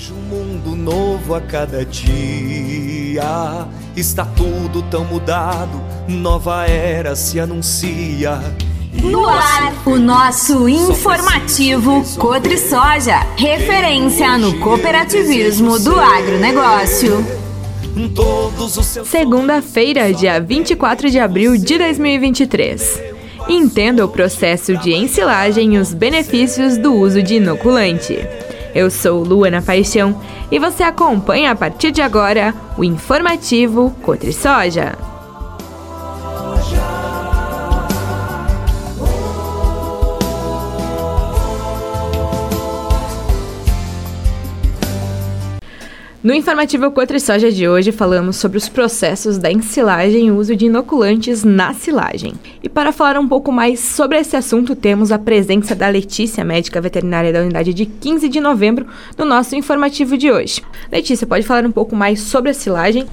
Vejo um mundo novo a cada dia, está tudo tão mudado, nova era se anuncia. No ar, o nosso informativo Cotrisoja, referência no cooperativismo do agronegócio. Segunda-feira, dia 24 de abril de 2023. Entenda o processo de ensilagem e os benefícios do uso de inoculante. Eu sou Luana Paixão e você acompanha a partir de agora o informativo Cotrisoja. No informativo Cotrisoja de hoje falamos sobre os processos da ensilagem e o uso de inoculantes na silagem. E para falar um pouco mais sobre esse assunto, temos a presença da Letícia, médica veterinária da unidade de 15 de novembro, no nosso informativo de hoje. Letícia, pode falar um pouco mais sobre a silagem?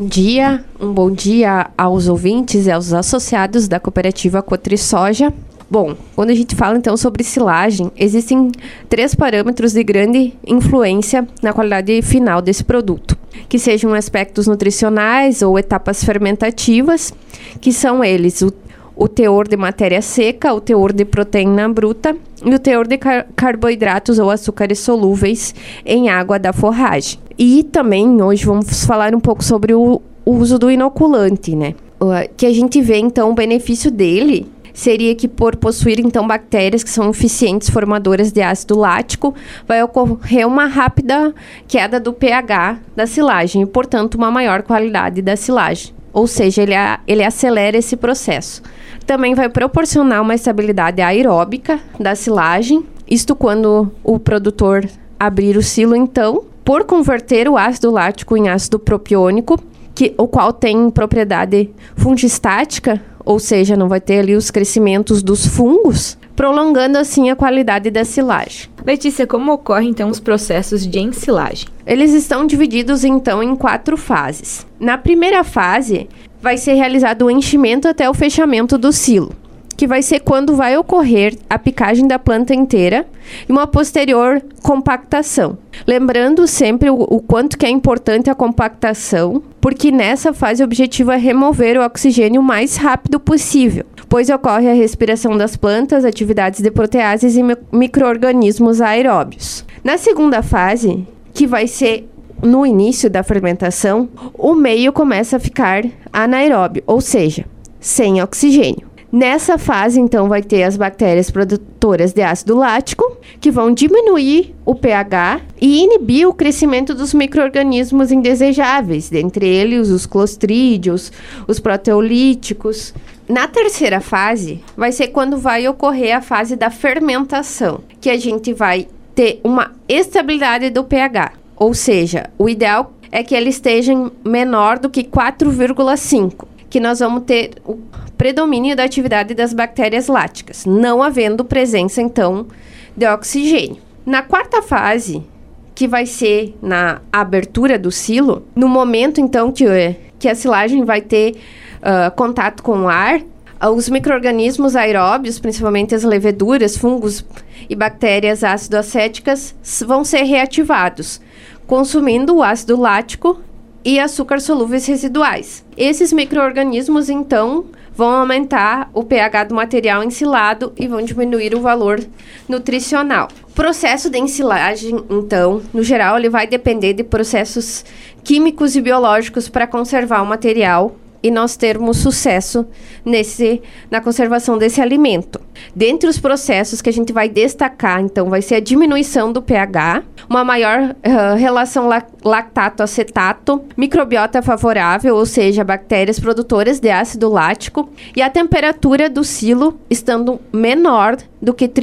Um bom dia aos ouvintes e aos associados da cooperativa Cotrisoja. Bom, quando a gente fala então sobre silagem, existem 3 parâmetros de grande influência na qualidade final desse produto, que sejam aspectos nutricionais ou etapas fermentativas, que são eles o teor de matéria seca, o teor de proteína bruta e o teor de carboidratos ou açúcares solúveis em água da forragem. E também hoje vamos falar um pouco sobre o uso do inoculante, né? Que a gente vê então o benefício dele seria que, por possuir, então, bactérias que são eficientes formadoras de ácido lático, vai ocorrer uma rápida queda do pH da silagem e, portanto, uma maior qualidade da silagem. Ou seja, ele acelera esse processo. Também vai proporcionar uma estabilidade aeróbica da silagem, isto quando o produtor abrir o silo, então, por converter o ácido lático em ácido propiônico, o qual tem propriedade fungistática, ou seja, não vai ter ali os crescimentos dos fungos, prolongando assim a qualidade da silagem. Letícia, como ocorrem então os processos de ensilagem? Eles estão divididos então em 4 fases. Na primeira fase, vai ser realizado o enchimento até o fechamento do silo, que vai ser quando vai ocorrer a picagem da planta inteira e uma posterior compactação. Lembrando sempre o quanto que é importante a compactação, porque nessa fase o objetivo é remover o oxigênio o mais rápido possível, pois ocorre a respiração das plantas, atividades de proteases e micro-organismos aeróbios. Na segunda fase, que vai ser no início da fermentação, o meio começa a ficar anaeróbio, ou seja, sem oxigênio. Nessa fase, então, vai ter as bactérias produtoras de ácido lático, que vão diminuir o pH e inibir o crescimento dos micro-organismos indesejáveis, dentre eles os clostrídeos, os proteolíticos. Na terceira fase, vai ser quando vai ocorrer a fase da fermentação, que a gente vai ter uma estabilidade do pH, ou seja, o ideal é que ele esteja menor do que 4,5, que nós vamos ter o predomínio da atividade das bactérias láticas, não havendo presença, então, de oxigênio. Na quarta fase, que vai ser na abertura do silo, no momento, então, que a silagem vai ter contato com o ar, os micro-organismos aeróbios, principalmente as leveduras, fungos e bactérias ácido-acéticas, vão ser reativados, consumindo o ácido lático e açúcar solúveis residuais. Esses micro-organismos, então, vão aumentar o pH do material ensilado e vão diminuir o valor nutricional. O processo de ensilagem, então, no geral, ele vai depender de processos químicos e biológicos para conservar o material e nós termos sucesso na conservação desse alimento. Dentre os processos que a gente vai destacar, então, vai ser a diminuição do pH, uma maior relação lactato-acetato, microbiota favorável, ou seja, bactérias produtoras de ácido lático, e a temperatura do silo estando menor do que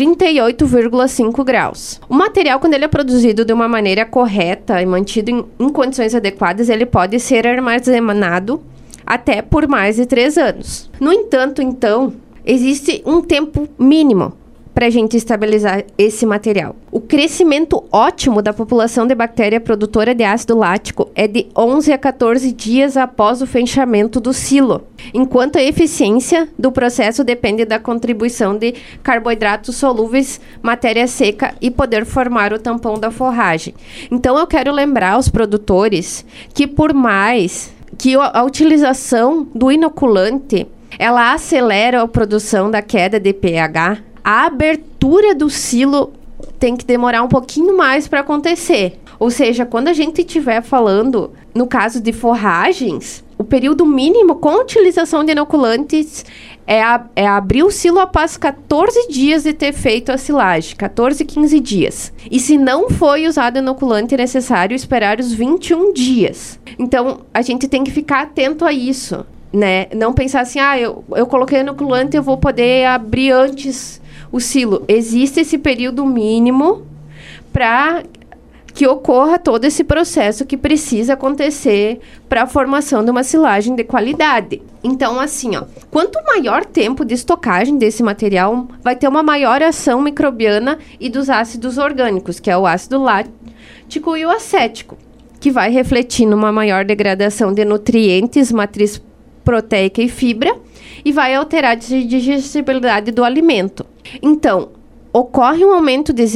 38,5 graus. O material, quando ele é produzido de uma maneira correta e mantido em condições adequadas, ele pode ser armazenado até por mais de 3 anos. No entanto, então, existe um tempo mínimo para a gente estabilizar esse material. O crescimento ótimo da população de bactéria produtora de ácido lático é de 11 a 14 dias após o fechamento do silo, enquanto a eficiência do processo depende da contribuição de carboidratos solúveis, matéria seca e poder formar o tampão da forragem. Então, eu quero lembrar aos produtores que, por mais que a utilização do inoculante ela acelera a produção da queda de pH, a abertura do silo tem que demorar um pouquinho mais para acontecer. Ou seja, quando a gente estiver falando, no caso de forragens, o período mínimo com utilização de inoculantes é abrir o silo após 14 dias de ter feito a silagem, 14, 15 dias. E se não foi usado inoculante, é necessário esperar os 21 dias. Então, a gente tem que ficar atento a isso, né? Não pensar assim, eu coloquei inoculante, eu vou poder abrir antes o silo. Existe esse período mínimo para que ocorra todo esse processo que precisa acontecer para a formação de uma silagem de qualidade. Então, assim, quanto maior tempo de estocagem desse material, vai ter uma maior ação microbiana e dos ácidos orgânicos, que é o ácido lático e o acético, que vai refletir numa maior degradação de nutrientes, matriz proteica e fibra, e vai alterar a digestibilidade do alimento. Então, ocorre um aumento de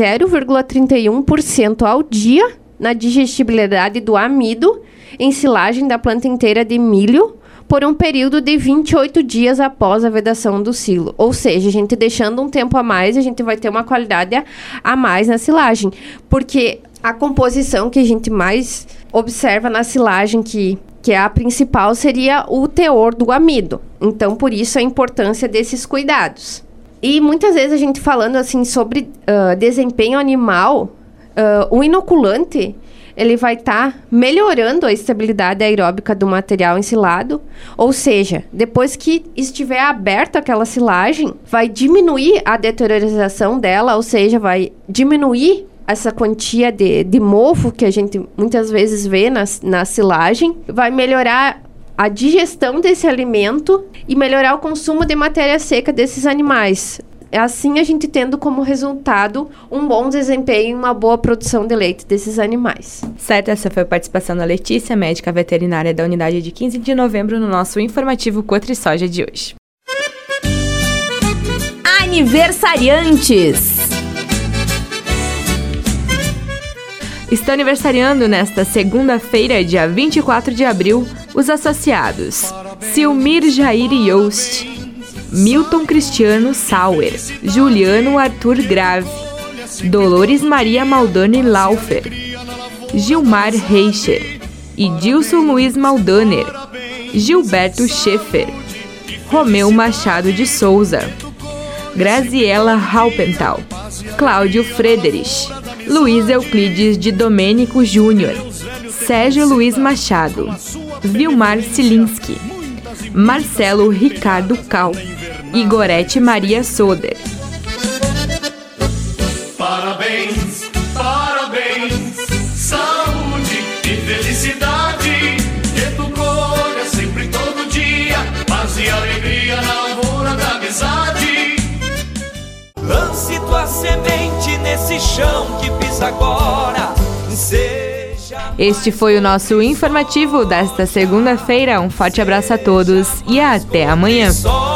0,31% ao dia na digestibilidade do amido em silagem da planta inteira de milho por um período de 28 dias após a vedação do silo. Ou seja, a gente deixando um tempo a mais, a gente vai ter uma qualidade a mais na silagem. Porque a composição que a gente mais observa na silagem, que é a principal, seria o teor do amido. Então, por isso a importância desses cuidados. E muitas vezes a gente falando assim sobre desempenho animal, o inoculante ele vai estar melhorando a estabilidade aeróbica do material ensilado, ou seja, depois que estiver aberta aquela silagem, vai diminuir a deteriorização dela, ou seja, vai diminuir essa quantia de mofo que a gente muitas vezes vê na silagem, vai melhorar a digestão desse alimento e melhorar o consumo de matéria seca desses animais. Assim, a gente tendo como resultado um bom desempenho e uma boa produção de leite desses animais. Certo, essa foi a participação da Letícia, médica veterinária da unidade de 15 de novembro, no nosso informativo Cotrisoja de hoje. Aniversariantes! Estão aniversariando nesta segunda-feira, dia 24 de abril, os associados Silmir Jair Yost, Milton Cristiano Sauer, Juliano Arthur Grave, Dolores Maria Maldani Laufer, Gilmar Reicher, Idilson Luiz Maldaner, Gilberto Schaeffer, Romeu Machado de Souza, Graziela Halpental, Cláudio Frederich, Luiz Euclides de Domênico Júnior, Sérgio Luiz Machado, Vilmar Silinski, Marcelo Ricardo Cal e Gorete Maria Soder. Parabéns, parabéns, saúde e felicidade, que tu colha sempre todo dia, paz e alegria na lavoura da amizade. Lance tua semente nesse chão que pisa agora, Este foi o nosso informativo desta segunda-feira. Um forte abraço a todos e até amanhã.